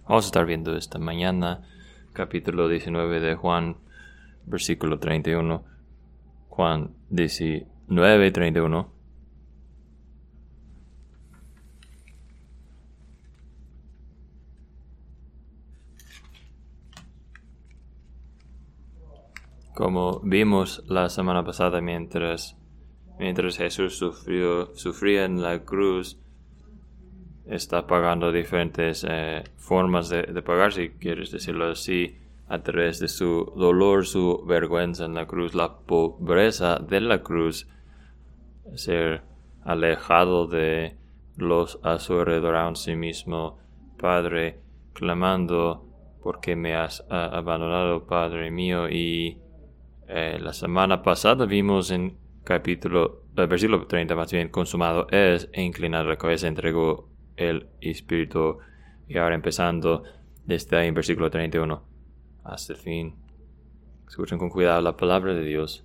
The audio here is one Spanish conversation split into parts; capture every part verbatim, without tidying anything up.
Vamos a estar viendo esta mañana capítulo diecinueve de Juan, versículo treinta y uno. Juan diecinueve, treinta y uno. Como vimos la semana pasada, mientras, mientras Jesús sufrió, sufría en la cruz, está pagando diferentes eh, formas de, de pagar, si quieres decirlo así, a través de su dolor, su vergüenza en la cruz, la pobreza de la cruz, ser alejado de los a su alrededor a sí mismo, Padre, clamando, ¿por qué me has uh, abandonado, Padre mío? Y eh, la semana pasada vimos en capítulo, el versículo treinta más bien, consumado es, e inclinado la cabeza, entregó el Espíritu. Y ahora empezando desde ahí en versículo treinta y uno hasta el fin. Escuchen con cuidado la palabra de Dios.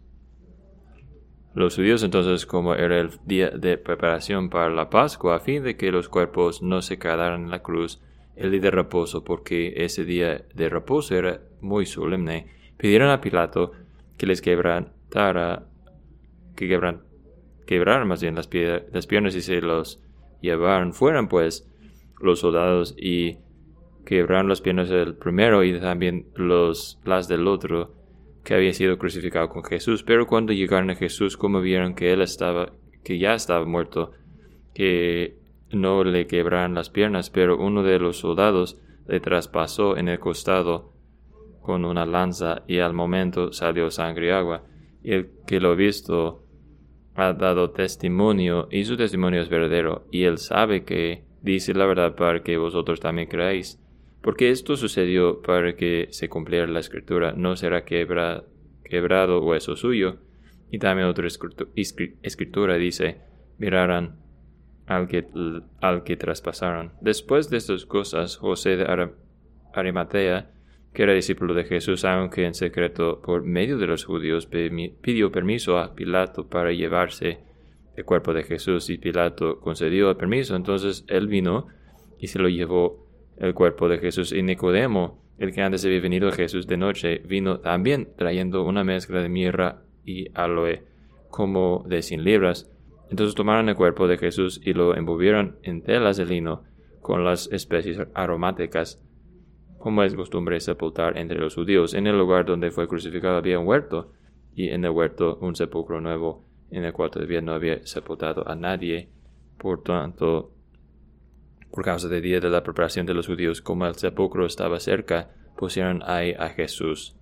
Los judíos entonces, como era el día de preparación para la Pascua, a fin de que los cuerpos no se quedaran en la cruz, el día de reposo, porque ese día de reposo era muy solemne, pidieron a Pilato que les quebrantara, que quebran, quebraran más bien las, pie, las piernas y se los llevaron. Fueran pues los soldados y quebraron las piernas del primero y también los, las del otro, que había sido crucificado con Jesús. Pero cuando llegaron a Jesús, como vieron que él estaba, que ya estaba muerto, que no le quebraron las piernas, pero uno de los soldados le traspasó en el costado con una lanza, y al momento salió sangre y agua. Y el que lo ha visto ha dado testimonio, y su testimonio es verdadero, y él sabe que dice la verdad para que vosotros también creáis. Porque esto sucedió para que se cumpliera la escritura: no será quebra, quebrado hueso suyo. Y también otra escritura dice: mirarán al que, al que traspasaron. Después de estas cosas, José de Arimatea, que era discípulo de Jesús, aunque en secreto por medio de los judíos, pidió permiso a Pilato para llevarse el cuerpo de Jesús, y Pilato concedió el permiso. Entonces él vino y se lo llevó el cuerpo de Jesús. Y Nicodemo, el que antes había venido a Jesús de noche, vino también trayendo una mezcla de mirra y aloe, como de cien libras. Entonces tomaron el cuerpo de Jesús y lo envolvieron en telas de lino con las especies aromáticas, como es costumbre sepultar entre los judíos. En el lugar donde fue crucificado había un huerto, y en el huerto un sepulcro nuevo, en el cual todavía no había sepultado a nadie. Por tanto, por causa del día de la preparación de los judíos, como el sepulcro estaba cerca, pusieron ahí a Jesús.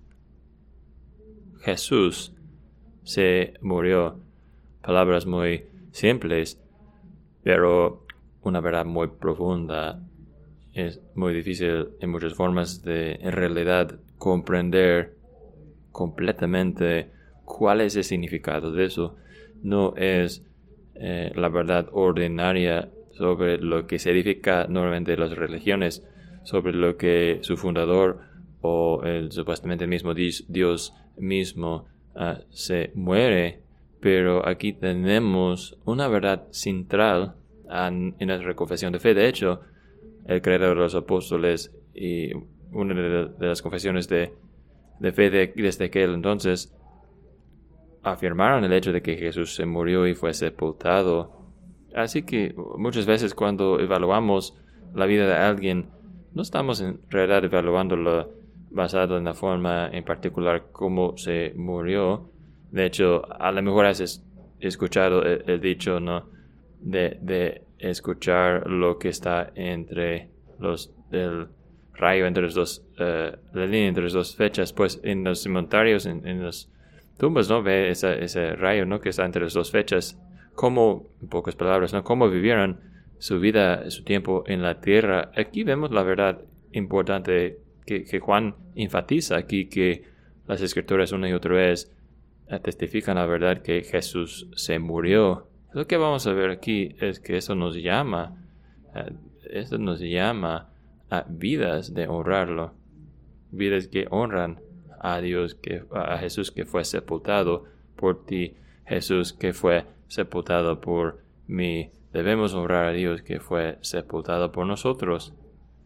Jesús se murió. Palabras muy simples, pero una verdad muy profunda. Es muy difícil en muchas formas de, en realidad, comprender completamente cuál es el significado de eso. No es eh, la verdad ordinaria sobre lo que se edifica normalmente las religiones, sobre lo que su fundador o el supuestamente mismo Dios mismo uh, se muere. Pero aquí tenemos una verdad central en, en nuestra confesión de fe. De hecho, el credo de los apóstoles y una de, de las confesiones de, de fe de, desde aquel entonces afirmaron el hecho de que Jesús se murió y fue sepultado. Así que muchas veces cuando evaluamos la vida de alguien, no estamos en realidad evaluándolo basado en la forma en particular cómo se murió. De hecho, a lo mejor has escuchado el, el dicho, ¿no? De, de escuchar lo que está entre los, el rayo entre los dos, uh, la línea entre las dos fechas. Pues en los cementerios, en, en las tumbas, ¿no? Ve esa, ese rayo, ¿no? Que está entre las dos fechas. Cómo, en pocas palabras, ¿no? Cómo vivieron su vida, su tiempo en la tierra. Aquí vemos la verdad importante que, que Juan enfatiza aquí, que las escrituras una y otra vez testifican la verdad que Jesús se murió. Lo que vamos a ver aquí es que eso nos llama, uh, eso nos llama a vidas de honrarlo, vidas que honran a Dios, que, a Jesús que fue sepultado por ti, Jesús que fue sepultado por mí. Debemos honrar a Dios que fue sepultado por nosotros.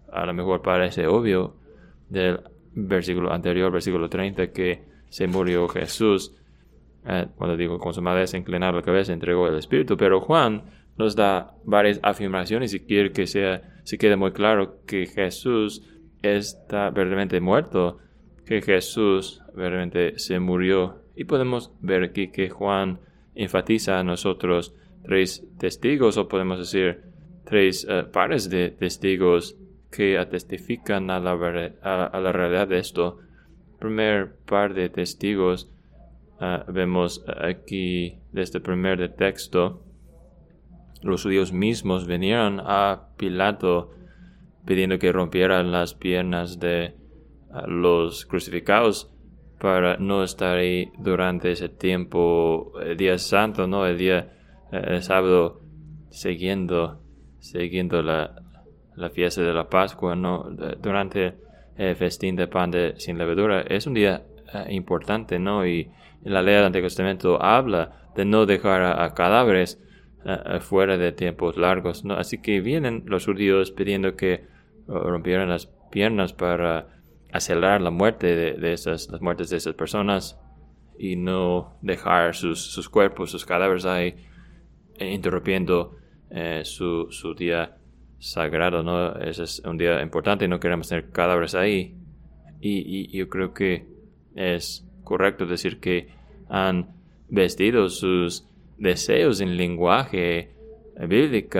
a lo mejor parece obvio del versículo anterior, versículo treinta, que se murió Jesús. Eh, cuando digo consumada es inclinar la cabeza, entregó el Espíritu. Pero Juan nos da varias afirmaciones y quiere que sea, se quede muy claro que Jesús está verdaderamente muerto, que Jesús verdaderamente se murió. Y podemos ver aquí que Juan enfatiza a nosotros tres testigos, o podemos decir tres uh, pares de testigos que testifican a la, a, a la realidad de esto. Primer par de testigos uh, vemos aquí de este primer texto. Los judíos mismos vinieron a Pilato pidiendo que rompieran las piernas de uh, los crucificados para no estar ahí durante ese tiempo, el día santo, ¿no? El día eh, sábado, siguiendo, siguiendo la, la fiesta de la Pascua, ¿no? Durante el festín de pan de, sin levadura. Es un día eh, importante, ¿no? Y la ley del Antiguo Testamento habla de no dejar a, a cadáveres eh, fuera de tiempos largos, ¿no? Así que vienen los judíos pidiendo que uh, rompieran las piernas para acelerar la muerte de, de esas, las muertes de esas personas y no dejar sus, sus cuerpos, sus cadáveres ahí, eh, interrumpiendo eh, su, su día sagrado, ¿no? Ese es un día importante y no queremos tener cadáveres ahí. Y, y yo creo que es correcto decir que han vestido sus deseos en lenguaje bíblico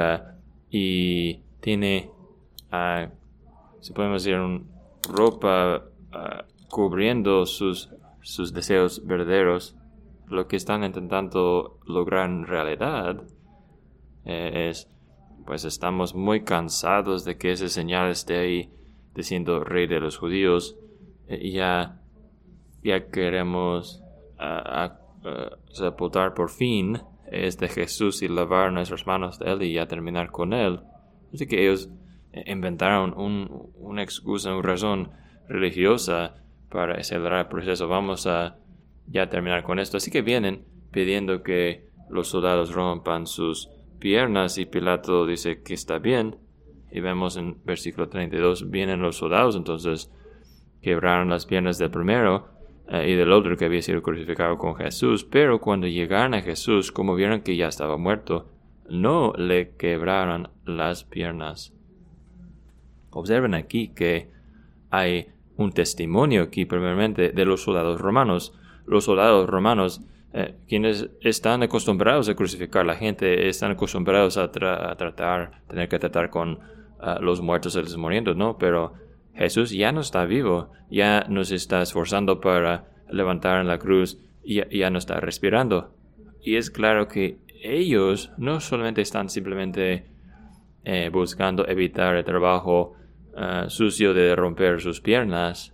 y tiene, uh, si podemos decir, un ropa uh, cubriendo sus, sus deseos verdaderos. Lo que están intentando lograr en realidad eh, es, pues estamos muy cansados de que ese señal esté ahí diciendo rey de los judíos. Eh, ya, ya queremos uh, uh, sepultar por fin este Jesús y lavar nuestras manos de él y ya terminar con él. Así que ellos inventaron un, una excusa, una razón religiosa para acelerar el proceso. Vamos a ya terminar con esto. Así que vienen pidiendo que los soldados rompan sus piernas y Pilato dice que está bien. Y vemos en versículo treinta y dos, vienen los soldados, entonces quebraron las piernas del primero eh, y del otro que había sido crucificado con Jesús. Pero cuando llegaron a Jesús, como vieron que ya estaba muerto, no le quebraron las piernas. Observen aquí que hay un testimonio aquí primeramente de los soldados romanos. Los soldados romanos, eh, quienes están acostumbrados a crucificar a la gente, están acostumbrados a, tra- a tratar, tener que tratar con uh, los muertos y los murientes, ¿no? Pero Jesús ya no está vivo, ya nos está esforzando para levantar en la cruz y ya, ya no está respirando. Y es claro que ellos no solamente están simplemente eh, buscando evitar el trabajo Uh, sucio de romper sus piernas,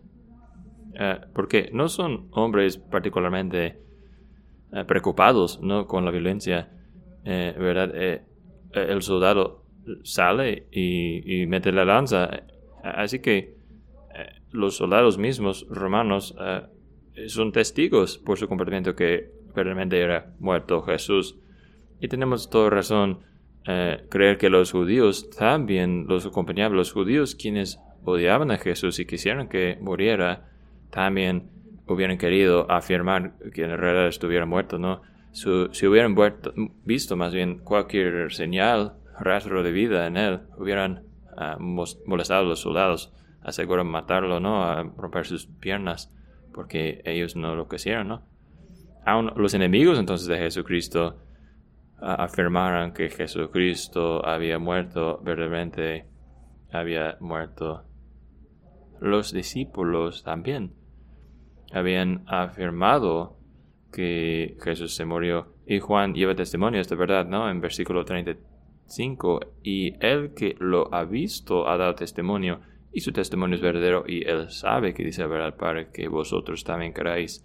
uh, porque no son hombres particularmente uh, preocupados, ¿no? Con la violencia, eh, ¿verdad? Eh, el soldado sale y, y mete la lanza, así que eh, los soldados mismos romanos uh, son testigos por su comportamiento que verdaderamente era muerto Jesús. Y tenemos toda razón Eh, creer que los judíos también los acompañaban. Los judíos quienes odiaban a Jesús y quisieran que muriera, también hubieran querido afirmar que en realidad estuviera muerto, ¿no? Su, si hubieran muerto, visto más bien cualquier señal, rastro de vida en él, hubieran uh, molestado a los soldados, aseguran matarlo, ¿no? A romper sus piernas, porque ellos no lo quisieron, ¿no? Aún los enemigos entonces de Jesucristo afirmaron que Jesucristo había muerto, verdaderamente había muerto. Los discípulos también habían afirmado que Jesús se murió. Y Juan lleva testimonio de esta verdad, ¿no? En versículo treinta y cinco. Y él que lo ha visto ha dado testimonio, y su testimonio es verdadero, y él sabe que dice la verdad para que vosotros también creáis.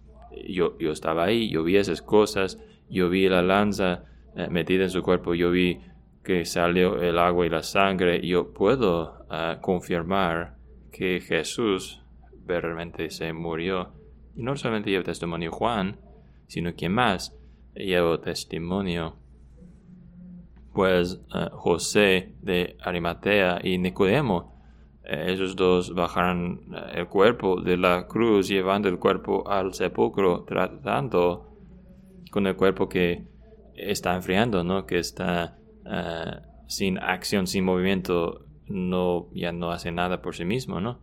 Yo, yo estaba ahí, yo vi esas cosas. Yo vi la lanza eh, metida en su cuerpo, yo vi que salió el agua y la sangre. Yo puedo uh, confirmar que Jesús verdaderamente se murió. Y no solamente lleva testimonio Juan, sino que más lleva testimonio, pues uh, José de Arimatea y Nicodemo eh, esos dos bajaron eh, el cuerpo de la cruz, llevando el cuerpo al sepulcro, tratando con el cuerpo que está enfriando, ¿no? Que está uh, sin acción, sin movimiento, no, ya no hace nada por sí mismo, ¿no?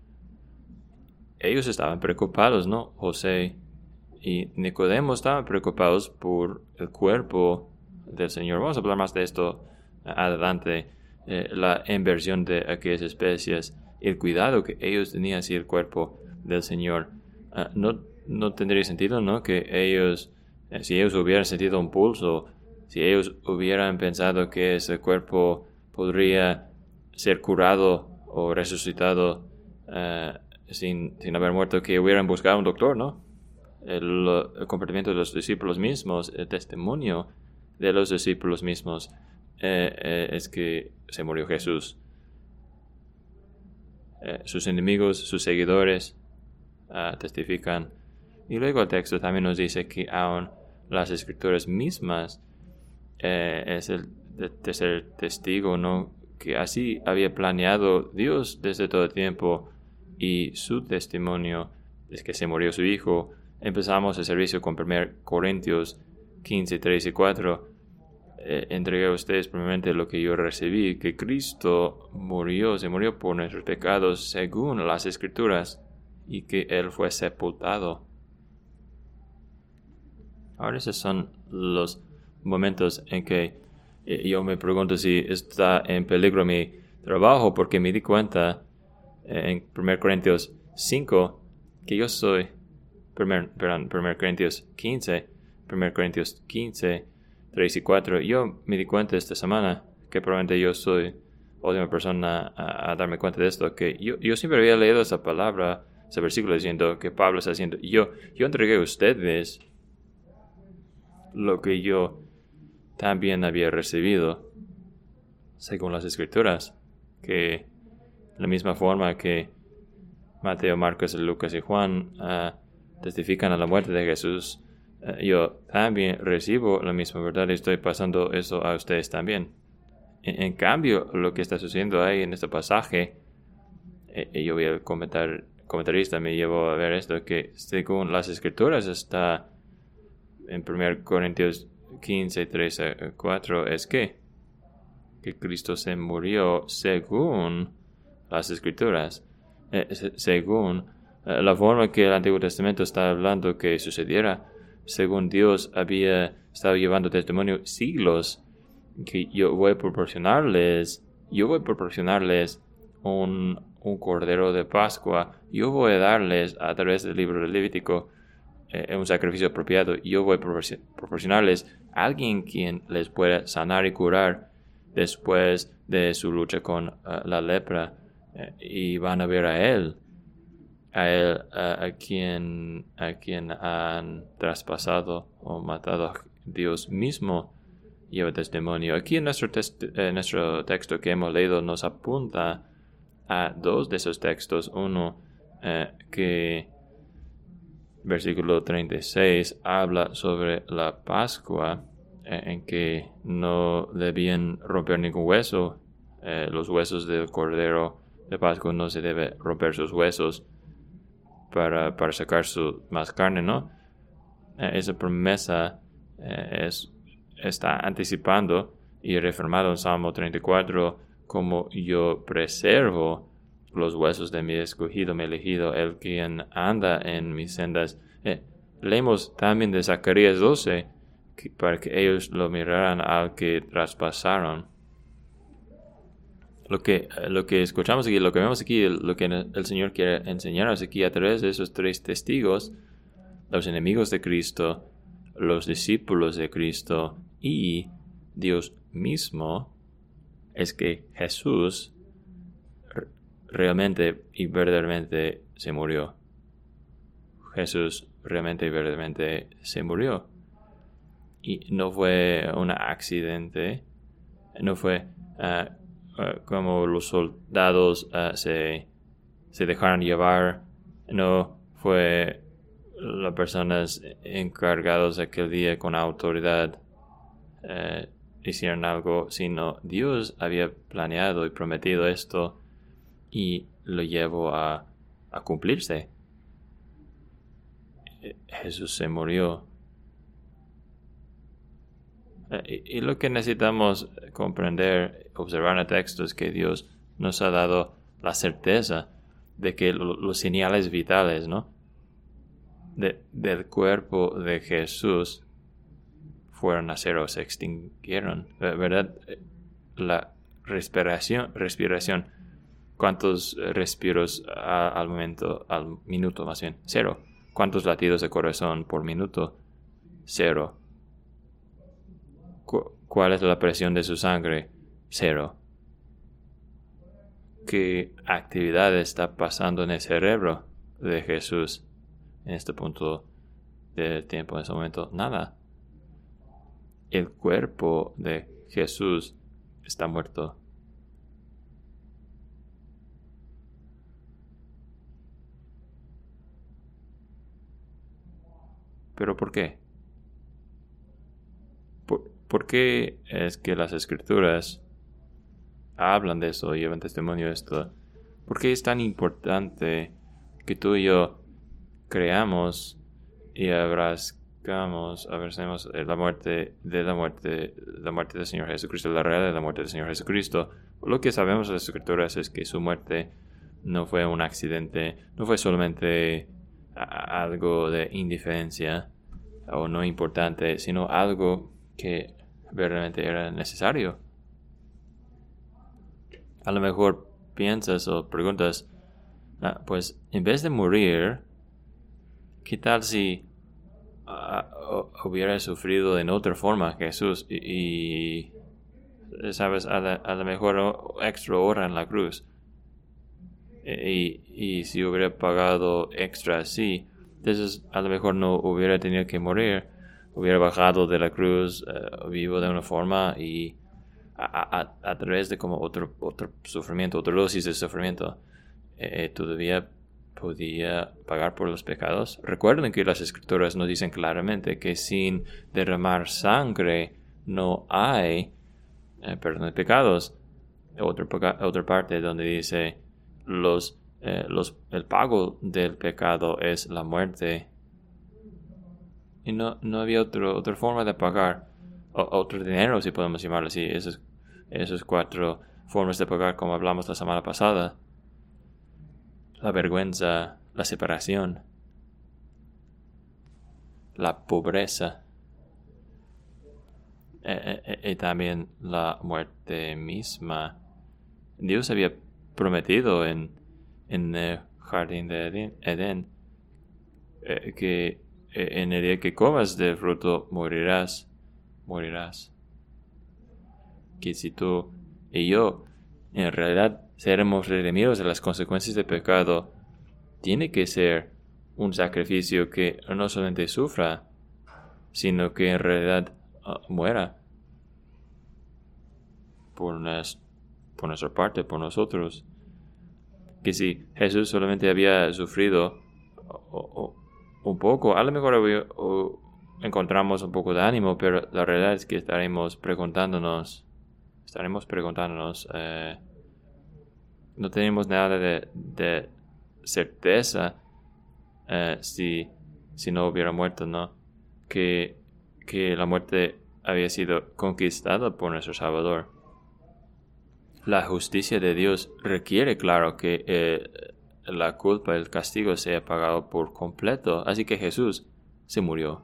Ellos estaban preocupados, ¿no? José y Nicodemo estaban preocupados por el cuerpo del Señor. Vamos a hablar más de esto adelante. Eh, la inversión de aquellas especies, el cuidado que ellos tenían hacia el cuerpo del Señor. Uh, no, no tendría sentido, ¿no? Que ellos, eh, si ellos hubieran sentido un pulso, si ellos hubieran pensado que ese cuerpo podría ser curado o resucitado uh, sin, sin haber muerto, que hubieran buscado un doctor, ¿no? El, el comportamiento de los discípulos mismos, el testimonio de los discípulos mismos, eh, eh, es que se murió Jesús. Eh, sus enemigos, sus seguidores, uh, testifican. Y luego el texto también nos dice que aún las escrituras mismas eh, es el tercer testigo, ¿no? Que así había planeado Dios desde todo el tiempo, y su testimonio es que se murió su Hijo. Empezamos el servicio con primera Corintios quince, tres y cuatro. Eh, entregué a ustedes primeramente lo que yo recibí, que Cristo murió, se murió por nuestros pecados según las Escrituras, y que Él fue sepultado. Ahora esos son los momentos en que eh, yo me pregunto si está en peligro mi trabajo, porque me di cuenta eh, en primera Corintios cinco que yo soy, primer, perdón, primera Corintios quince, primera Corintios quince, tres y cuatro, yo me di cuenta esta semana que probablemente yo soy la última persona a, a darme cuenta de esto, que yo, yo siempre había leído esa palabra, ese versículo diciendo que Pablo está diciendo, yo, yo entregué a ustedes lo que yo también había recibido según las Escrituras, que la misma forma que Mateo, Marcos, Lucas y Juan uh, testifican a la muerte de Jesús, uh, yo también recibo la misma verdad y estoy pasando eso a ustedes también. En, en cambio, lo que está sucediendo ahí en este pasaje, eh, yo voy a comentar, comentarista me llevó a ver esto, que según las Escrituras está en primera Corintios quince, tres a cuatro, es que, que Cristo se murió según las Escrituras, eh, según eh, la forma que el Antiguo Testamento está hablando que sucediera, según Dios había estado llevando testimonio siglos, que yo voy a proporcionarles, yo voy a proporcionarles un, un cordero de Pascua, yo voy a darles a través del libro del Levítico eh, un sacrificio apropiado, yo voy a proporcionarles a alguien quien les pueda sanar y curar después de su lucha con uh, la lepra, eh, y van a ver a él, a él uh, a quien a quien han traspasado o matado a Dios mismo, lleva testimonio. Aquí en nuestro, test, eh, nuestro texto que hemos leído nos apunta a dos de esos textos. Uno eh, que versículo treinta y seis habla sobre la Pascua, eh, en que no debían romper ningún hueso. Eh, los huesos del cordero de Pascua no se debe romper sus huesos para, para sacar su más carne, ¿no? Eh, esa promesa eh, es, está anticipando y reafirmado en Salmo treinta y cuatro, como yo preservo los huesos de mi escogido, mi elegido, el quien anda en mis sendas. Eh, leemos también de Zacarías doce, que, para que ellos lo miraran al que traspasaron. Lo que, lo que escuchamos aquí, lo que vemos aquí, lo que el Señor quiere enseñarnos aquí a través de esos tres testigos, los enemigos de Cristo, los discípulos de Cristo y Dios mismo, es que Jesús realmente y verdaderamente se murió. Jesús realmente y verdaderamente se murió. Y no fue un accidente, no fue uh, uh, como los soldados uh, se, se dejaron llevar, no fue las personas encargadas aquel día con autoridad uh, hicieron algo, sino Dios había planeado y prometido esto y lo llevo a, a cumplirse. Jesús se murió. Y, y lo que necesitamos comprender, observar en el texto, es que Dios nos ha dado la certeza de que lo, los señales vitales, ¿no? De, del cuerpo de Jesús fueron a cero, se extinguieron, ¿verdad? La respiración, respiración, ¿cuántos respiros a, al momento, al minuto más bien? Cero. ¿Cuántos latidos de corazón por minuto? Cero. Cu- ¿Cuál es la presión de su sangre? Cero. ¿Qué actividad está pasando en el cerebro de Jesús en este punto del tiempo, en ese momento? Nada. El cuerpo de Jesús está muerto. ¿Pero por qué? ¿Por, por qué es que las Escrituras hablan de eso, llevan testimonio de esto? ¿Por qué es tan importante que tú y yo creamos y abrazcamos, abracemos la muerte de la muerte, la muerte del Señor Jesucristo, la realidad de la muerte del Señor Jesucristo? Lo que sabemos de las Escrituras es que su muerte no fue un accidente, no fue solamente algo de indiferencia o no importante, sino algo que verdaderamente era necesario. A lo mejor piensas o preguntas, ah, pues en vez de morir, ¿qué tal si uh, hubiera sufrido en otra forma Jesús y, y sabes, a, la, a lo mejor extra hora en la cruz? Y, y si hubiera pagado extra así, entonces a lo mejor no hubiera tenido que morir, hubiera bajado de la cruz uh, vivo de una forma y a, a, a través de como otro, otro sufrimiento, otra dosis de sufrimiento, eh, todavía podía pagar por los pecados. Recuerden que las Escrituras nos dicen claramente que sin derramar sangre no hay eh, perdón de pecados. Otra, otra parte donde dice los, eh, los, el pago del pecado es la muerte. Y no, no había otro, otra forma de pagar, o, otro dinero, si podemos llamarlo así. Esas, esas cuatro formas de pagar, como hablamos la semana pasada. La vergüenza, la separación, la pobreza, y eh, eh, eh, también la muerte misma. Dios había prometido en, en el jardín de Edén, Edén eh, que eh, en el día que comas del fruto morirás, morirás. Que si tú y yo en realidad seremos redimidos de las consecuencias del pecado, tiene que ser un sacrificio que no solamente sufra, sino que en realidad uh, muera por, nas, por nuestra parte, por nosotros. Que si Jesús solamente había sufrido o, o, un poco, a lo mejor había, o, encontramos un poco de ánimo, pero la realidad es que estaremos preguntándonos, estaremos preguntándonos, eh, no tenemos nada de, de certeza eh, si, si no hubiera muerto, ¿no? Que, que la muerte había sido conquistada por nuestro Salvador. La justicia de Dios requiere, claro, que eh, la culpa, el castigo sea pagado por completo. Así que Jesús se murió.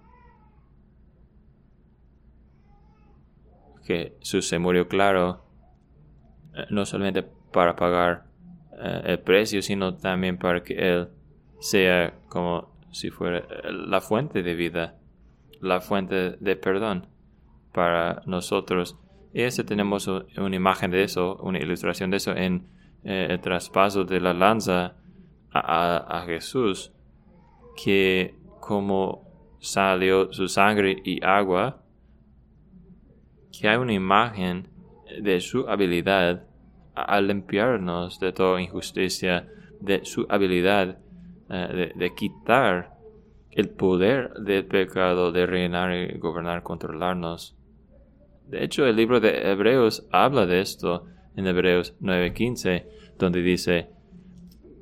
Jesús se murió, claro, eh, no solamente para pagar eh, el precio, sino también para que Él sea como si fuera la fuente de vida, la fuente de perdón para nosotros. Y ese tenemos una imagen de eso, una ilustración de eso en eh, el traspaso de la lanza a, a, a Jesús, que como salió su sangre y agua, que hay una imagen de su habilidad a, a limpiarnos de toda injusticia, de su habilidad uh, de, de quitar el poder del pecado, de reinar y gobernar, controlarnos. De hecho, el libro de Hebreos habla de esto en Hebreos nueve quince, donde dice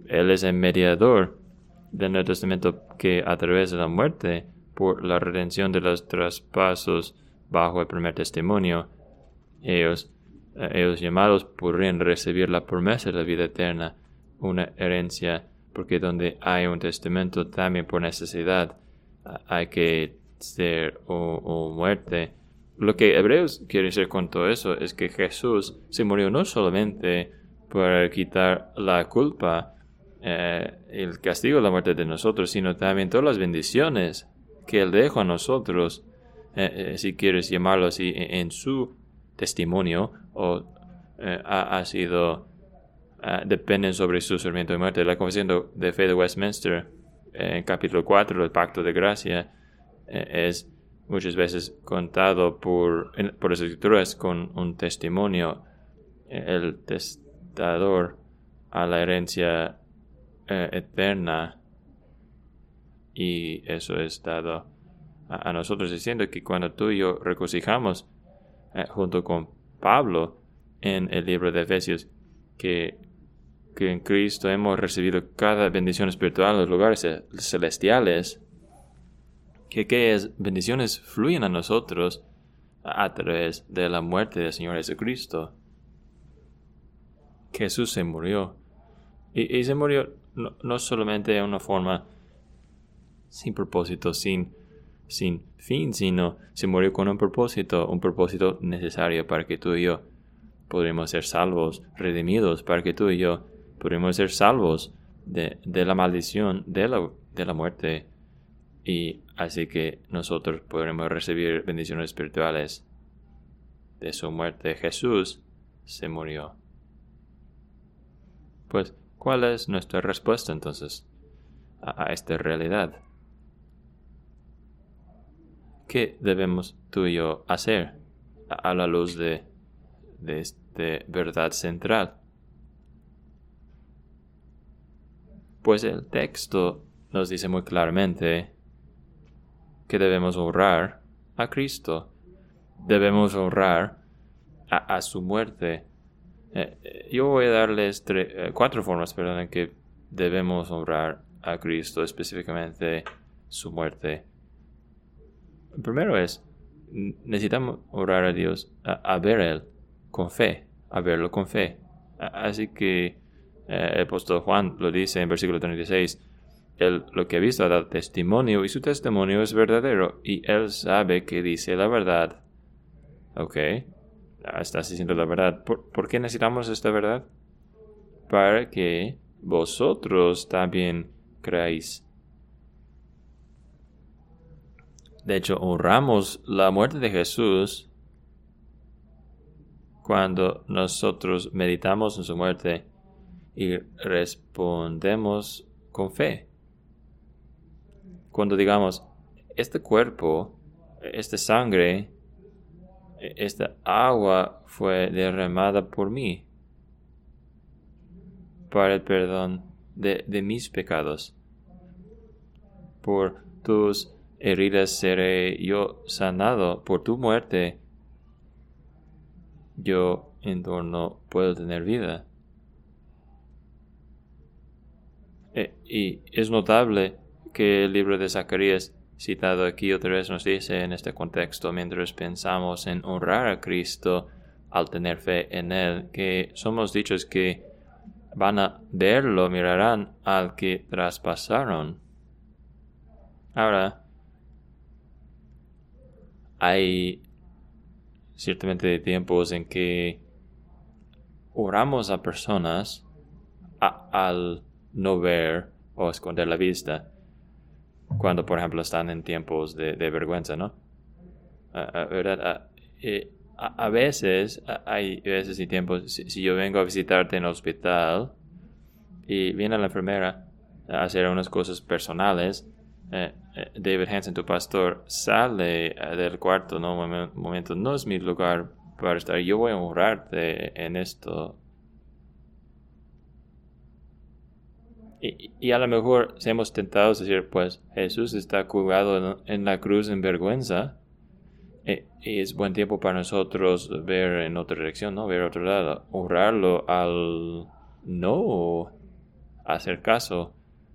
Él es el mediador del Nuevo Testamento que a través de la muerte, por la redención de los traspasos bajo el primer testimonio, ellos, eh, ellos llamados podrían recibir la promesa de la vida eterna, una herencia, porque donde hay un testamento también por necesidad hay que ser o, o muerte. Lo que Hebreos quiere decir con todo eso es que Jesús se murió no solamente para quitar la culpa, eh, el castigo de la muerte de nosotros, sino también todas las bendiciones que Él dejó a nosotros, eh, eh, si quieres llamarlo así, en, en su testimonio, o eh, ha, ha sido, uh, dependen sobre su sufrimiento y muerte. La Confesión de Fe de Westminster, eh, en capítulo cuatro del Pacto de Gracia, eh, es muchas veces contado por, en, por las Escrituras con un testimonio, el testador a la herencia eh, eterna, y eso es dado a, a nosotros, diciendo que cuando tú y yo regocijamos eh, junto con Pablo en el libro de Efesios, que, que en Cristo hemos recibido cada bendición espiritual en los lugares celestiales, que aquellas bendiciones fluyen a nosotros a través de la muerte del Señor Jesucristo. Jesús se murió. Y, y se murió no, no solamente de una forma sin propósito, sin, sin fin, sino se murió con un propósito, un propósito necesario para que tú y yo podamos ser salvos, redimidos, para que tú y yo podamos ser salvos de, de la maldición, de la, de la muerte. Y así que nosotros podremos recibir bendiciones espirituales de su muerte. Jesús se murió. Pues, ¿cuál es nuestra respuesta entonces a, a esta realidad? ¿Qué debemos tú y yo hacer a, a la luz de, de esta verdad central? Pues el texto nos dice muy claramente que debemos honrar a Cristo. Debemos honrar a, a su muerte. Eh, yo voy a darles tre- eh, cuatro formas, perdón, en que debemos honrar a Cristo, específicamente su muerte. El primero es, necesitamos orar a Dios, a, a ver Él con fe, a verlo con fe. A, así que eh, el apóstol Juan lo dice en versículo treinta y seis, Él lo que ha visto ha dado testimonio y su testimonio es verdadero y Él sabe que dice la verdad. Ok, estás diciendo la verdad. ¿Por, ¿por qué necesitamos esta verdad? Para que vosotros también creáis. De hecho, honramos la muerte de Jesús cuando nosotros meditamos en su muerte y respondemos con fe. Cuando digamos, este cuerpo, esta sangre, esta agua fue derramada por mí para el perdón de, de mis pecados. Por tus heridas seré yo sanado, por tu muerte yo en torno puedo tener vida. E, y es notable que el libro de Zacarías, citado aquí otra vez, nos dice en este contexto, mientras pensamos en honrar a Cristo al tener fe en Él, que somos dichos que van a verlo, mirarán al que traspasaron. Ahora, hay ciertamente tiempos en que oramos a personas a, al no ver o esconder la vista, cuando por ejemplo están en tiempos de, de vergüenza, ¿no? Uh, uh, ¿verdad? Uh, eh, a, a veces, uh, hay veces y tiempos, si, si yo vengo a visitarte en el hospital y viene la enfermera a hacer unas cosas personales, eh, eh, David Hansen, tu pastor, sale uh, del cuarto, ¿no? Un momento, no es mi lugar para estar, yo voy a honrarte en esto. Y, y a lo mejor seamos tentados a decir, pues Jesús está colgado en, en la cruz en vergüenza, y, y es buen tiempo para nosotros ver en otra dirección, ¿no? Ver a otro lado, honrarlo al no hacer caso,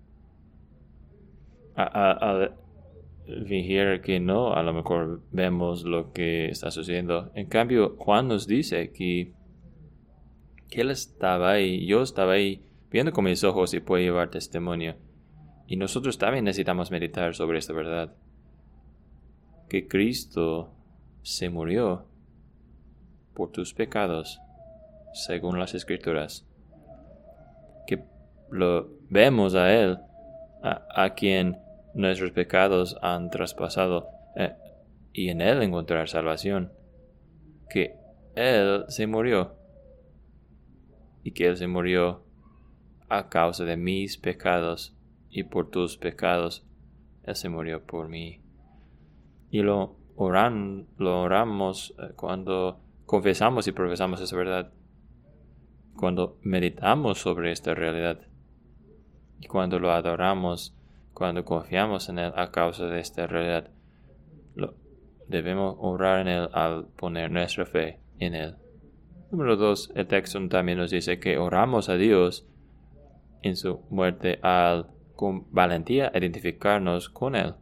a, a, a fingir que no, a lo mejor vemos lo que está sucediendo. En cambio, Juan nos dice que, que él estaba ahí, yo estaba ahí, viendo con mis ojos y puede llevar testimonio. Y nosotros también necesitamos meditar sobre esta verdad. Que Cristo se murió por tus pecados, según las Escrituras. Que lo vemos a Él, a, a quien nuestros pecados han traspasado, eh, y en Él encontrar salvación. Que Él se murió, y que Él se murió a causa de mis pecados, y por tus pecados Él se murió por mí. Y lo, oran, lo oramos cuando confesamos y profesamos esa verdad, cuando meditamos sobre esta realidad, y cuando lo adoramos, cuando confiamos en Él a causa de esta realidad. Lo, debemos orar en Él al poner nuestra fe en Él. Número dos, el texto también nos dice que oramos a Dios en su muerte al con valentía identificarnos con Él.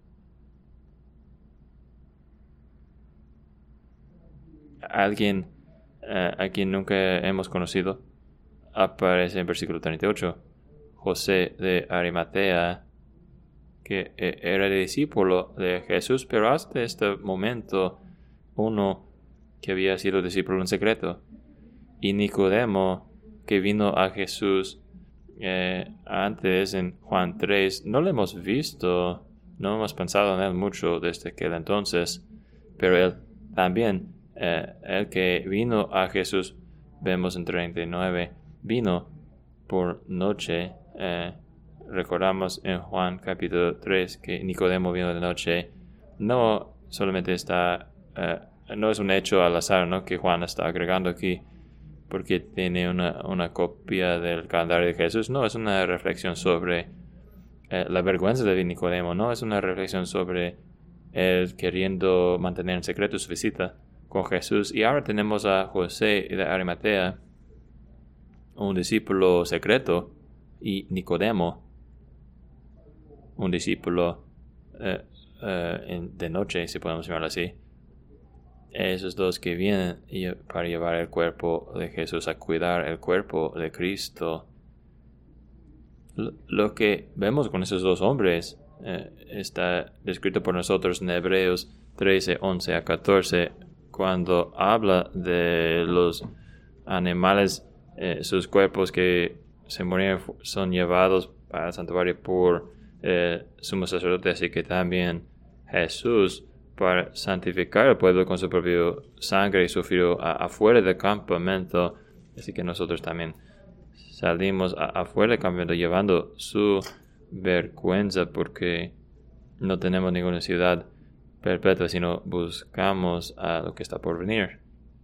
Alguien uh, a quien nunca hemos conocido aparece en versículo treinta y ocho. José de Arimatea, que era discípulo de Jesús, pero hasta este momento uno que había sido discípulo en secreto. Y Nicodemo, que vino a Jesús eh, antes en Juan tres, no lo hemos visto, no hemos pensado en él mucho desde aquel entonces, pero él también, eh, el que vino a Jesús, vemos en treinta y nueve, vino por noche. Eh, recordamos en Juan capítulo tres que Nicodemo vino de noche. No solamente está, eh, no es un hecho al azar, ¿no?, que Juan está agregando aquí porque tiene una, una copia del calendario de Jesús. No, es una reflexión sobre eh, la vergüenza de Nicodemo. No, es una reflexión sobre él queriendo mantener en secreto su visita con Jesús. Y ahora tenemos a José de Arimatea, un discípulo secreto, y Nicodemo, un discípulo eh, eh, de noche, si podemos llamarlo así. Esos dos que vienen para llevar el cuerpo de Jesús, a cuidar el cuerpo de Cristo. Lo que vemos con esos dos hombres eh, está descrito por nosotros en Hebreos trece, once a catorce, cuando habla de los animales, eh, sus cuerpos que se morían son llevados al santuario por eh, sumo sacerdote, así que también Jesús, para santificar al pueblo con su propia sangre, y sufrió a, afuera del campamento. Así que nosotros también salimos a, afuera del campamento llevando su vergüenza, porque no tenemos ninguna ciudad perpetua, sino buscamos a lo que está por venir.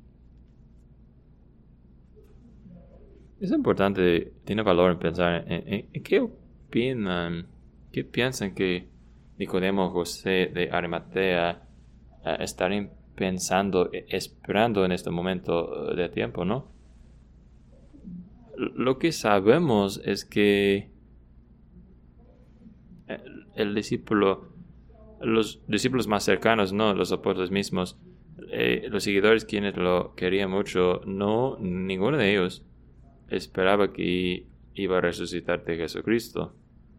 Es importante, tiene valor en pensar en, en, en qué opinan, qué piensan que Nicodemo, José de Arimatea uh, estarían pensando, esperando en este momento de tiempo, ¿no? Lo que sabemos es que el, el discípulo, los discípulos más cercanos, no los apóstoles mismos, eh, los seguidores quienes lo querían mucho, no, ninguno de ellos esperaba que iba a resucitar de Jesucristo.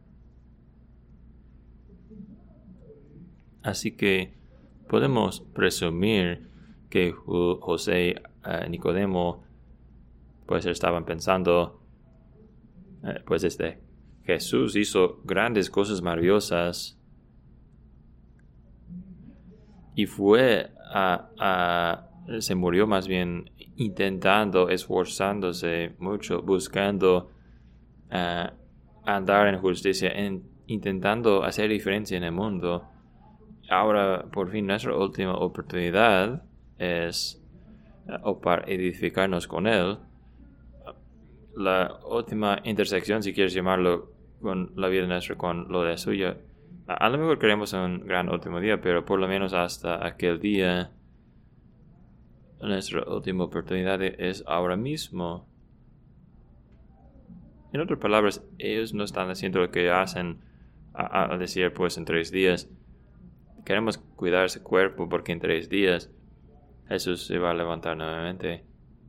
Así que podemos presumir que José y uh, Nicodemo pues estaban pensando, eh, pues este Jesús hizo grandes cosas maravillosas y fue a, a se murió más bien intentando, esforzándose mucho, buscando uh, andar en justicia, en, intentando hacer diferencia en el mundo. Ahora, por fin, nuestra última oportunidad es uh, para edificarnos con Él. La última intersección, si quieres llamarlo, con la vida nuestra, con lo de suya. A, a lo mejor queremos un gran último día, pero por lo menos hasta aquel día, nuestra última oportunidad es ahora mismo. En otras palabras, ellos no están haciendo lo que hacen a, a decir, pues en tres días queremos cuidar ese cuerpo porque en tres días Jesús se va a levantar nuevamente.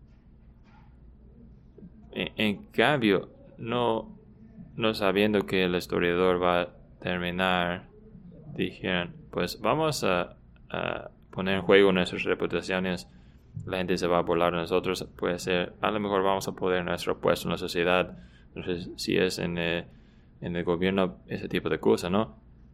En, en cambio, no, no sabiendo que el historiador va a terminar, dijeron, pues vamos a, a poner en juego nuestras reputaciones. La gente se va a burlar de nosotros. Puede ser, a lo mejor vamos a poner nuestro puesto en la sociedad. No sé si es en el, en el gobierno, ese tipo de cosas, ¿no?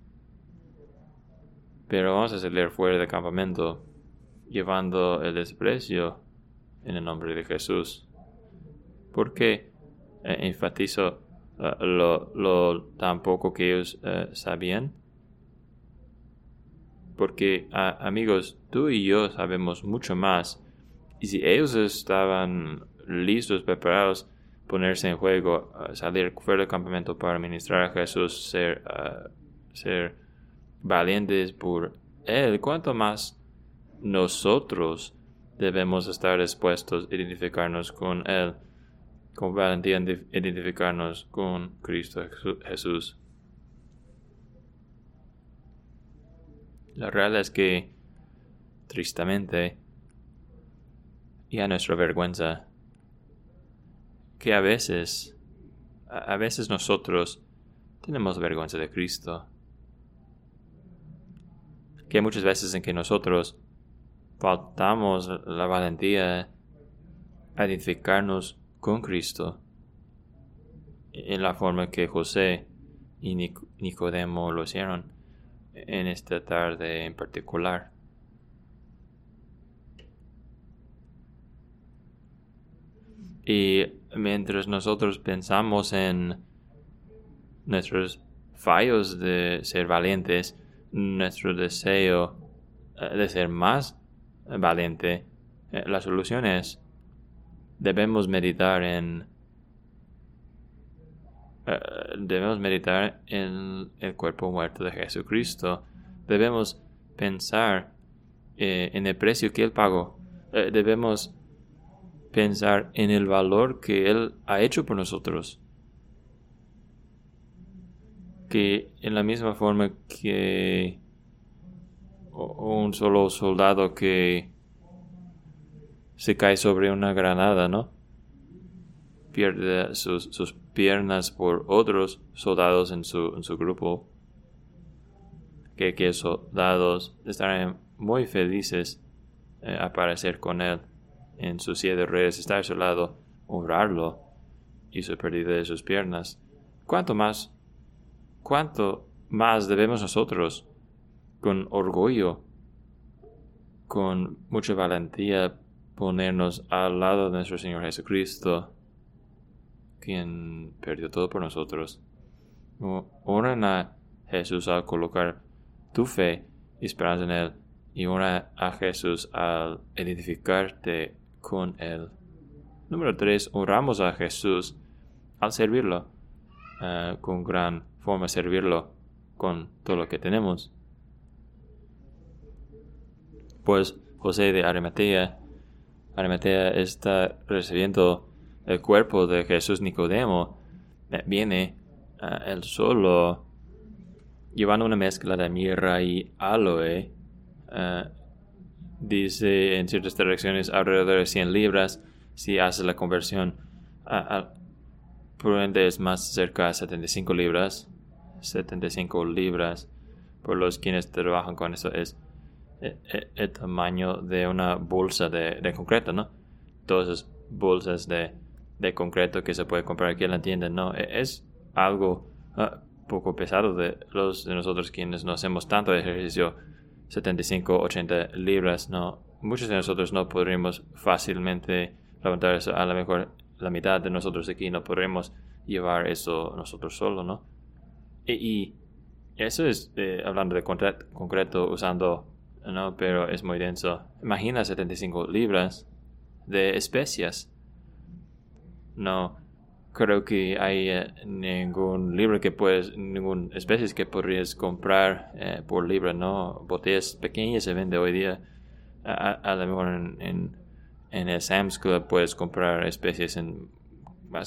Pero vamos a salir fuera del campamento llevando el desprecio en el nombre de Jesús. ¿Por qué eh, enfatizo uh, lo, lo tan poco que ellos uh, sabían? Porque, uh, amigos, tú y yo sabemos mucho más. Y si ellos estaban listos, preparados, ponerse en juego, uh, salir fuera del campamento para ministrar a Jesús, ser, uh, ser valientes por Él, ¿cuánto más nosotros debemos estar dispuestos a identificarnos con Él, con valentía identificarnos con Cristo Jesús? La realidad es que, tristemente, y a nuestra vergüenza, que a veces, a veces nosotros tenemos vergüenza de Cristo. Que hay muchas veces en que nosotros faltamos la valentía a identificarnos con Cristo en la forma que José y Nicodemo lo hicieron en esta tarde en particular. Y mientras nosotros pensamos en nuestros fallos de ser valientes, nuestro deseo de ser más valiente, la solución es, debemos meditar en uh, debemos meditar en el cuerpo muerto de Jesucristo. Debemos pensar eh, en el precio que Él pagó. Eh, debemos pensar en el valor que Él ha hecho por nosotros. Que en la misma forma que un solo soldado que se cae sobre una granada, ¿no? Pierde sus, sus piernas por otros soldados en su, en su grupo. Que, que soldados estarán muy felices eh, aparecer con él en su silla de reyes, estar a su lado, honrarlo y su pérdida de sus piernas. ¿Cuánto más? ¿Cuánto más debemos nosotros, con orgullo, con mucha valentía, ponernos al lado de nuestro Señor Jesucristo, quien perdió todo por nosotros? Honran a Jesús al colocar tu fe y esperanza en Él, y honra a Jesús al identificarte con Él. Número tres, honramos a Jesús al servirlo, uh, con gran forma de servirlo con todo lo que tenemos. Pues José de Arimatea, Arimatea está recibiendo el cuerpo de Jesús. Nicodemo viene uh, él solo llevando una mezcla de mirra y aloe. Uh, dice en ciertas traducciones alrededor de cien libras. Si hace la conversión, uh, uh, probablemente es más cerca de setenta y cinco libras. setenta y cinco libras, por los quienes trabajan con eso, es el, el tamaño de una bolsa de, de concreto, ¿no? Todas esas bolsas de, de concreto que se puede comprar aquí en la tienda, ¿no? Es algo uh, poco pesado de los de nosotros quienes no hacemos tanto ejercicio. Setenta y cinco, ochenta libras, ¿no? Muchos de nosotros no podríamos fácilmente levantar eso. A lo mejor la mitad de nosotros aquí no podremos llevar eso nosotros solos, ¿no? Y, y eso es, eh, hablando de concreto, concreto, usando, ¿no? Pero es muy denso. Imagina setenta y cinco libras de especias. No creo que hay eh, ningún libro que puedes, ningún especies que podrías comprar eh, por libra, ¿no? Botellas pequeñas se vende hoy día. A, a lo mejor en, en, en el Sam's Club puedes comprar especies en más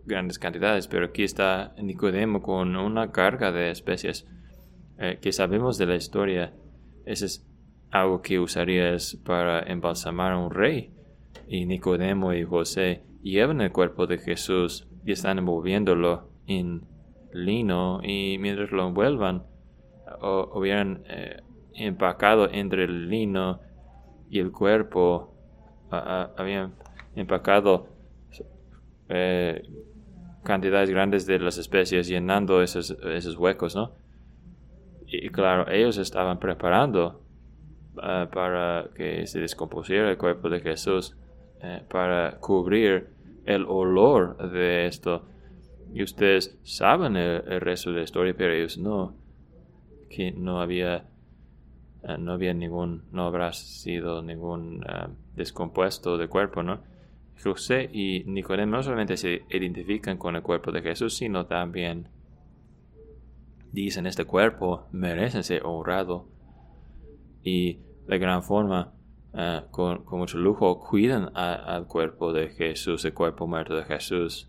grandes cantidades, pero aquí está Nicodemo con una carga de especias eh, que sabemos de la historia. Ese es algo que usarías para embalsamar a un rey. Y Nicodemo y José llevan el cuerpo de Jesús y están envolviéndolo en lino, y mientras lo envuelvan, o, hubieran eh, empacado entre el lino y el cuerpo, uh, uh, habían empacado eh, cantidades grandes de las especies, llenando esos, esos huecos, ¿no? Y, y claro, ellos estaban preparando uh, para que se descompusiera el cuerpo de Jesús, eh, para cubrir el olor de esto. Y ustedes saben el, el resto de la historia, pero ellos no, que no había, uh, no había ningún, no habrá sido ningún uh, descompuesto del cuerpo, ¿no? José y Nicodemo no solamente se identifican con el cuerpo de Jesús, sino también dicen: este cuerpo merece ser honrado. Y de gran forma, uh, con, con mucho lujo, cuidan a, al cuerpo de Jesús, el cuerpo muerto de Jesús.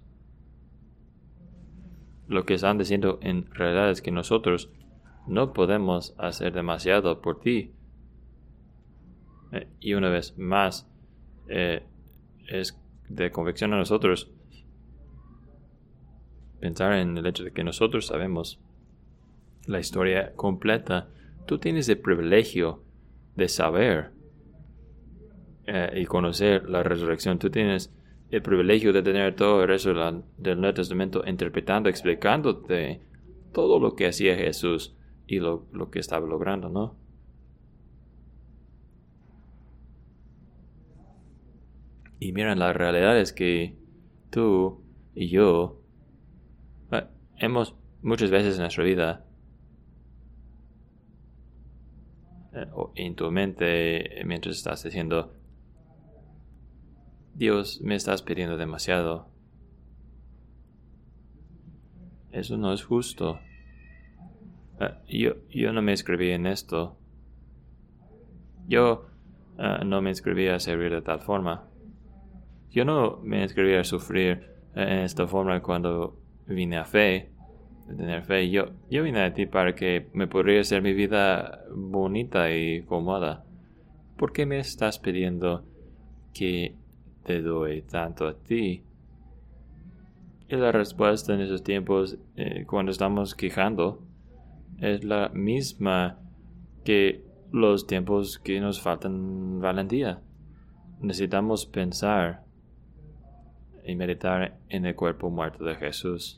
Lo que están diciendo en realidad es que nosotros no podemos hacer demasiado por ti. Eh, y una vez más, eh, es de convicción a nosotros pensar en el hecho de que nosotros sabemos la historia completa. Tú tienes el privilegio de saber eh, y conocer la resurrección. Tú tienes el privilegio de tener todo el resto de la, del Nuevo Testamento interpretando, explicándote todo lo que hacía Jesús y lo, lo que estaba logrando, ¿no? Y miren, la realidad es que tú y yo eh, hemos muchas veces en nuestra vida, eh, o en tu mente, mientras estás diciendo: Dios, me estás pidiendo demasiado. Eso no es justo. Uh, yo, yo no me inscribí en esto. Yo uh, no me inscribí a servir de tal forma. Yo no me inscribí a sufrir uh, en esta forma cuando vine a fe, a tener fe. Yo, yo vine a ti para que me podría hacer mi vida bonita y cómoda. ¿Por qué me estás pidiendo que te doy tanto a ti? Y la respuesta en esos tiempos, eh, cuando estamos quejando, es la misma que los tiempos que nos faltan valentía. Necesitamos pensar y meditar en el cuerpo muerto de Jesús.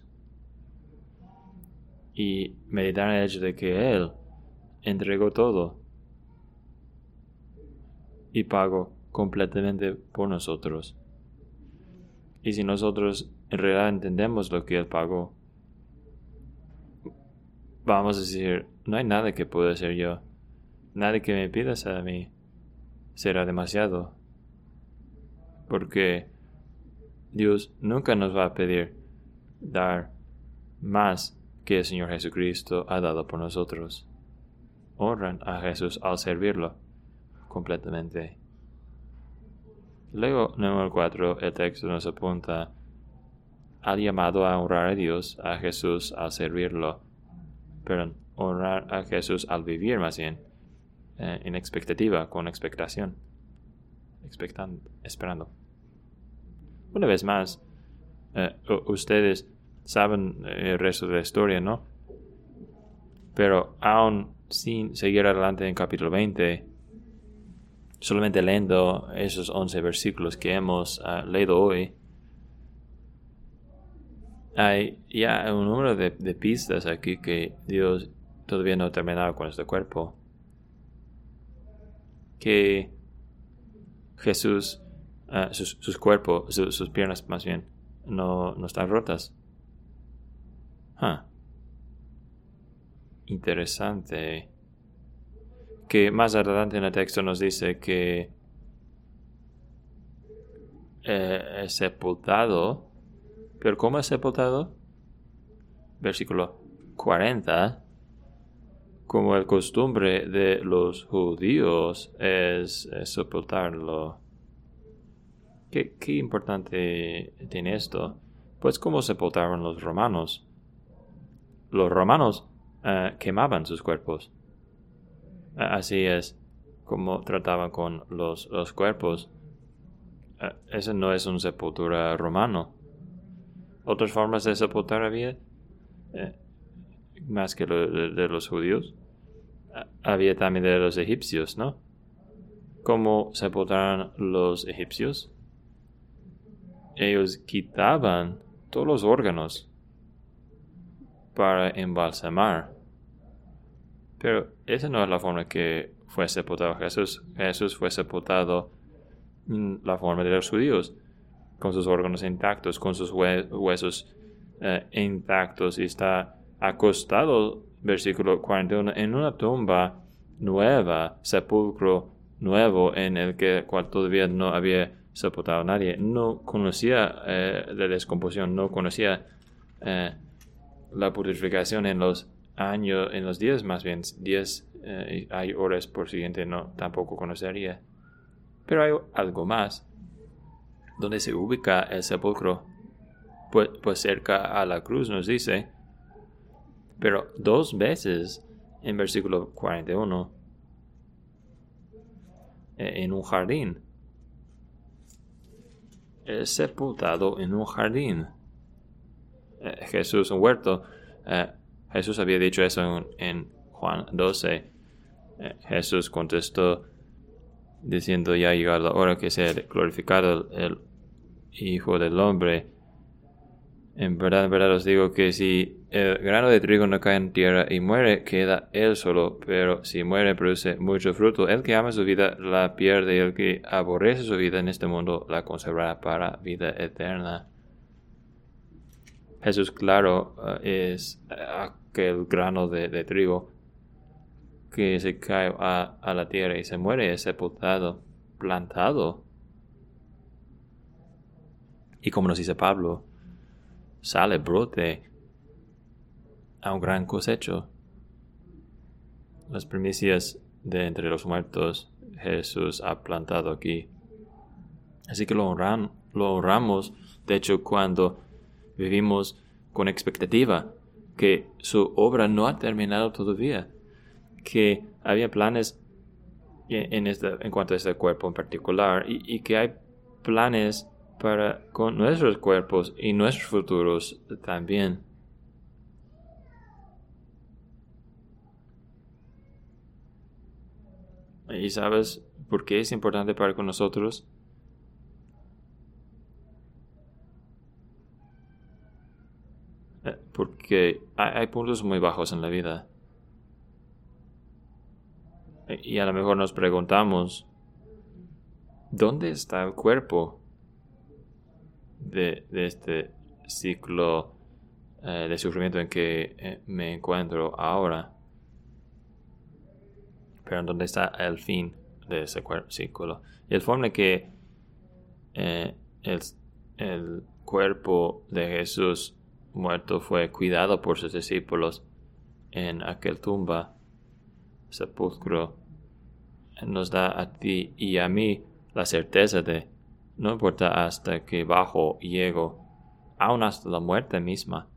Y meditar en el hecho de que Él entregó todo y pagó completamente por nosotros. Y si nosotros en realidad entendemos lo que Él pagó, vamos a decir: no hay nada que pueda hacer yo. Nada que me pidas a mí será demasiado. Porque Dios nunca nos va a pedir dar más que el Señor Jesucristo ha dado por nosotros. Honran a Jesús al servirlo completamente. Luego, número cuatro, el texto nos apunta al llamado a honrar a Dios, a Jesús al servirlo. Perdón, honrar a Jesús al vivir, más bien, eh, en expectativa, con expectación, expectando, esperando. Una vez más, eh, ustedes saben el resto de la historia, ¿no? Pero aún sin seguir adelante en capítulo veinte, solamente leyendo esos once versículos que hemos uh, leído hoy, hay ya un número de, de pistas aquí que Dios todavía no ha terminado con este cuerpo. Que Jesús, uh, sus, sus cuerpos, su, sus piernas más bien, no, no están rotas. Huh. Interesante. Que más adelante en el texto nos dice que eh, es sepultado. ¿Pero cómo es sepultado? Versículo cuarenta. Como el costumbre de los judíos es, es sepultarlo. ¿Qué, qué importante tiene esto? Pues ¿cómo sepultaron los romanos? Los romanos uh, quemaban sus cuerpos. Uh, así es como trataban con los, los cuerpos. Uh, ese no es una sepultura romano. Otras formas de sepultar había, eh, más que lo de, de los judíos. Uh, había también de los egipcios, ¿no? ¿Cómo sepultaron los egipcios? Ellos quitaban todos los órganos para embalsamar. Pero esa no es la forma que fue sepultado Jesús. Jesús fue sepultado en la forma de los judíos, con sus órganos intactos, con sus huesos eh, intactos, y está acostado, versículo cuarenta y uno, en una tumba nueva, sepulcro nuevo, en el que cual todavía no había sepultado a nadie. No conocía eh, la descomposición, no conocía eh, la purificación en los años, en los días más bien, días eh, hay horas por siguiente, no, tampoco conocería. Pero hay algo más, donde se ubica el sepulcro, pues, pues cerca a la cruz nos dice, pero dos veces en versículo cuarenta y uno, eh, en un jardín, es sepultado en un jardín. Eh, Jesús, un huerto, eh, Jesús había dicho eso en, en Juan doce. Eh, Jesús contestó diciendo, ya ha llegado la hora que sea glorificado el, el Hijo del Hombre. En verdad, en verdad os digo que si el grano de trigo no cae en tierra y muere, queda él solo, pero si muere, produce mucho fruto. El que ama su vida la pierde, y el que aborrece su vida en este mundo la conservará para vida eterna. Jesús, claro, uh, es aquel grano de, de trigo que se cae a, a la tierra y se muere, es sepultado, plantado. Y como nos dice Pablo, sale brote a un gran cosecho. Las primicias de entre los muertos Jesús ha plantado aquí. Así que lo, honran, lo honramos, de hecho, cuando vivimos con expectativa que su obra no ha terminado todavía, que había planes en, este, en cuanto a este cuerpo en particular, y, y que hay planes para con nuestros cuerpos y nuestros futuros también. ¿Y sabes por qué es importante para con nosotros? Porque hay, hay puntos muy bajos en la vida. Y a lo mejor nos preguntamos, ¿dónde está el cuerpo de, de este ciclo eh, de sufrimiento en que eh, me encuentro ahora? Pero ¿dónde está el fin de ese ciclo? Y el forma que eh, el, el cuerpo de Jesús muerto fue cuidado por sus discípulos en aquel tumba, sepulcro, nos da a ti y a mí la certeza de, no importa hasta que bajo llego, aún hasta la muerte misma,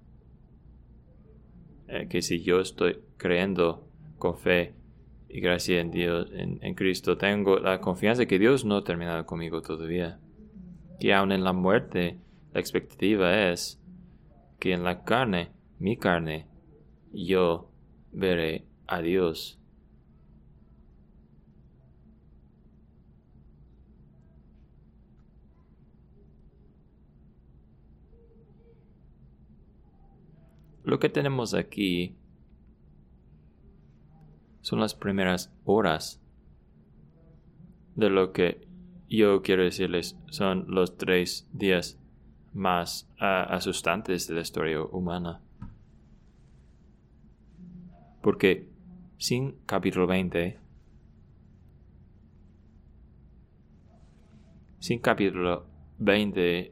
eh, que si yo estoy creyendo con fe y gracia en Dios, en, en Cristo, tengo la confianza de que Dios no ha terminado conmigo todavía, que aún en la muerte la expectativa es que en la carne, mi carne, yo veré a Dios. Lo que tenemos aquí son las primeras horas de lo que yo quiero decirles son los tres días más uh, asustantes de la historia humana. Porque sin capítulo veinte, sin capítulo veinte,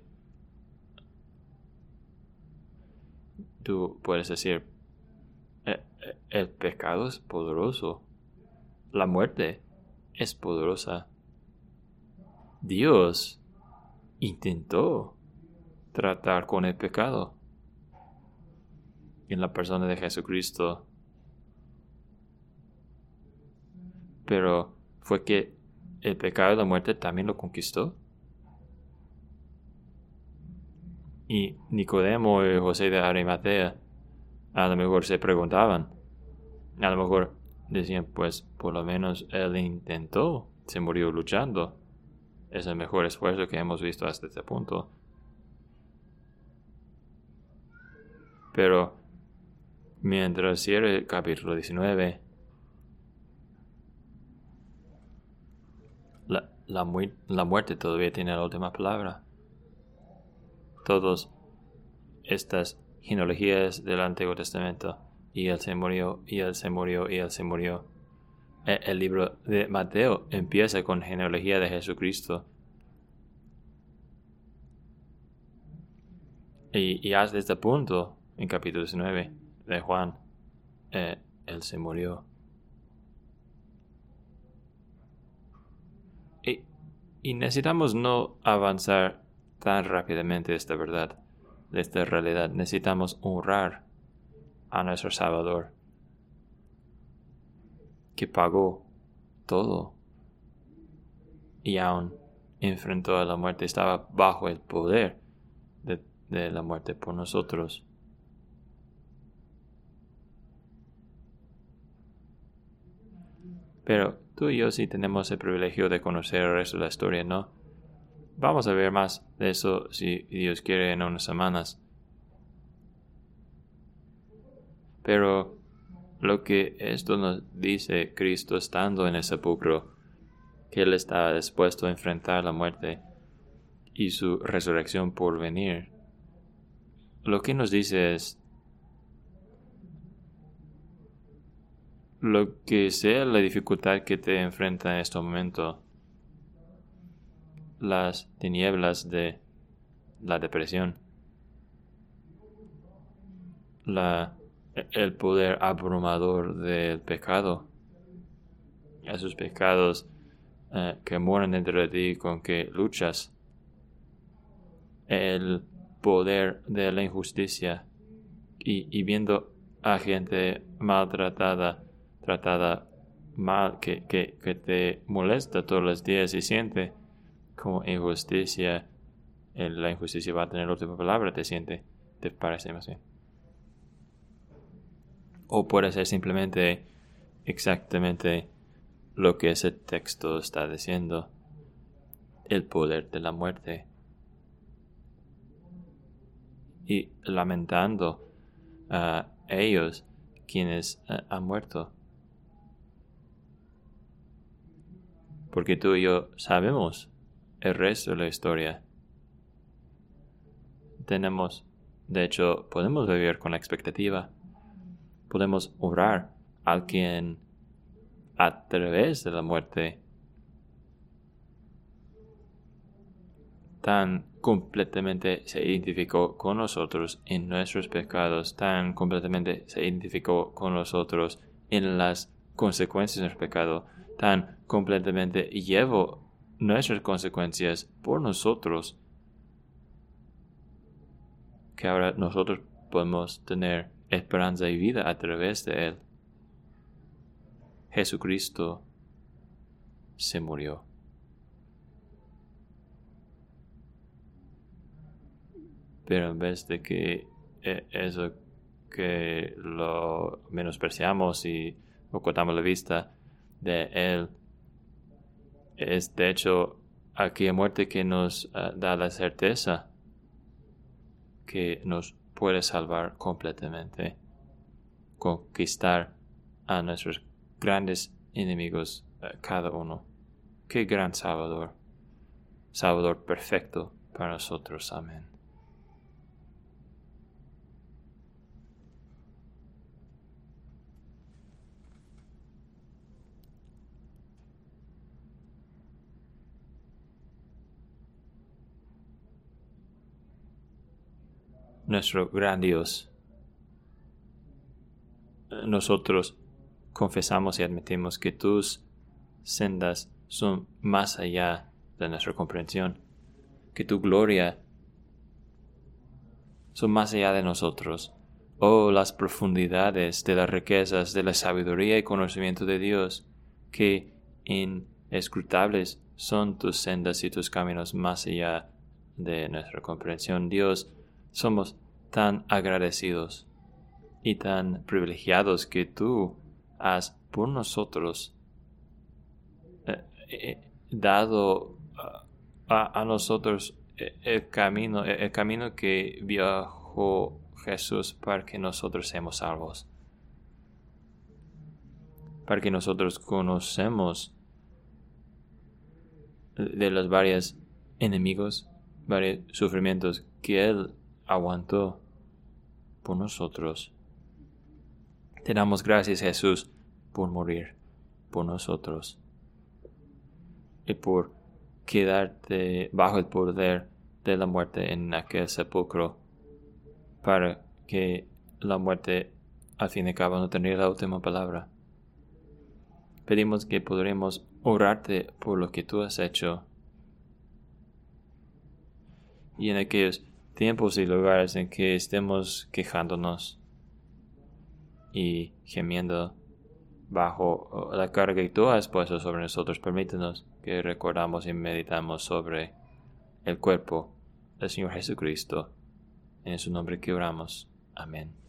tú puedes decir, el, el pecado es poderoso, la muerte es poderosa. Dios intentó, tratar con el pecado. En la persona de Jesucristo. Pero fue que el pecado y la muerte también lo conquistó. Y Nicodemo y José de Arimatea a lo mejor se preguntaban, a lo mejor decían, pues por lo menos él intentó, se murió luchando. Es el mejor esfuerzo que hemos visto hasta este punto. Pero mientras cierra el capítulo diecinueve, la, la, mu- la muerte todavía tiene la última palabra. Todas estas genealogías del Antiguo Testamento, y él se murió, y él se murió, y él se murió. El, el libro de Mateo empieza con genealogía de Jesucristo. Y, y hasta este punto, en capítulo diecinueve de Juan, eh, él se murió. Y, y necesitamos no avanzar tan rápidamente esta verdad, de esta realidad. Necesitamos honrar a nuestro Salvador, que pagó todo y aún enfrentó a la muerte, estaba bajo el poder de, de la muerte por nosotros. Pero tú y yo sí tenemos el privilegio de conocer el resto de la historia, ¿no? Vamos a ver más de eso si Dios quiere en unas semanas. Pero lo que esto nos dice Cristo estando en el sepulcro, que Él estaba dispuesto a enfrentar la muerte y su resurrección por venir, lo que nos dice es, lo que sea la dificultad que te enfrenta en este momento, las tinieblas de la depresión, la, el poder abrumador del pecado, esos pecados eh, que mueren dentro de ti con que luchas, el poder de la injusticia y, y viendo a gente maltratada, tratada mal, que, que, que te molesta todos los días y siente como injusticia. La injusticia va a tener la última palabra, te siente, te parece más bien. O puede ser simplemente exactamente lo que ese texto está diciendo, el poder de la muerte. Y lamentando a ellos quienes uh, han muerto. Porque tú y yo sabemos el resto de la historia. Tenemos, de hecho, podemos vivir con la expectativa. Podemos orar a quien a través de la muerte tan completamente se identificó con nosotros en nuestros pecados, tan completamente se identificó con nosotros en las consecuencias de nuestro pecado, tan completamente llevó nuestras consecuencias por nosotros, que ahora nosotros podemos tener esperanza y vida a través de Él. Jesucristo se murió. Pero en vez de que eso que lo menospreciamos y ocultamos la vista de Él, es de hecho aquella muerte que nos uh, da la certeza que nos puede salvar completamente, conquistar a nuestros grandes enemigos, uh, cada uno. Qué gran Salvador, Salvador perfecto para nosotros. Amén. Nuestro gran Dios, nosotros confesamos y admitimos que tus sendas son más allá de nuestra comprensión, que tu gloria son más allá de nosotros. Oh, las profundidades de las riquezas de la sabiduría y conocimiento de Dios, que inescrutables son tus sendas y tus caminos más allá de nuestra comprensión. Dios, somos tan agradecidos y tan privilegiados que tú has por nosotros eh, eh, dado a, a nosotros el camino, el camino que viajó Jesús para que nosotros seamos salvos, para que nosotros conocemos de los varios enemigos, varios sufrimientos que Él aguantó por nosotros. Te damos gracias, Jesús, por morir por nosotros y por quedarte bajo el poder de la muerte en aquel sepulcro, para que la muerte al fin y al cabo no tendría la última palabra. Pedimos que podremos orarte por lo que tú has hecho, y en aquellos tiempos y lugares en que estemos quejándonos y gemiendo bajo la carga que tú has puesto sobre nosotros, permítenos que recordamos y meditamos sobre el cuerpo del Señor Jesucristo. En su nombre que oramos. Amén.